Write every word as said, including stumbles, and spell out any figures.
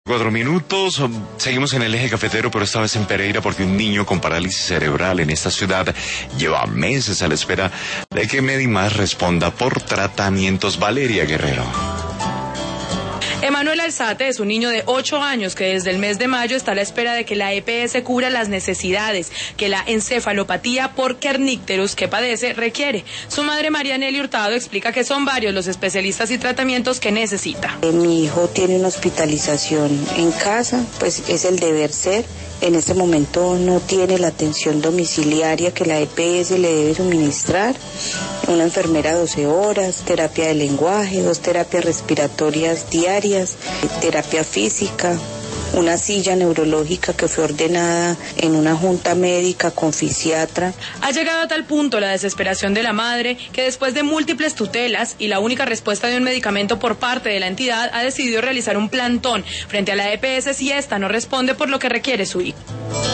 Cuatro minutos, seguimos en el eje cafetero, pero esta vez en Pereira, porque un niño con parálisis cerebral en esta ciudad lleva meses a la espera de que Medimás responda por tratamientos. Valeria Guerrero. Emanuel Alzate es un niño de ocho años que desde el mes de mayo está a la espera de que la E P S cubra las necesidades que la encefalopatía por kernicterus que padece requiere. Su madre María Nelly Hurtado explica que son varios los especialistas y tratamientos que necesita. Mi hijo tiene una hospitalización en casa, pues es el deber ser. En este momento no tiene la atención domiciliaria que la E P S le debe suministrar, una enfermera doce horas, terapia de lenguaje, dos terapias respiratorias diarias, terapia física, una silla neurológica que fue ordenada en una junta médica con fisiatra. Ha llegado a tal punto la desesperación de la madre que después de múltiples tutelas y la única respuesta de un medicamento por parte de la entidad ha decidido realizar un plantón frente a la E P S si esta no responde por lo que requiere su hijo.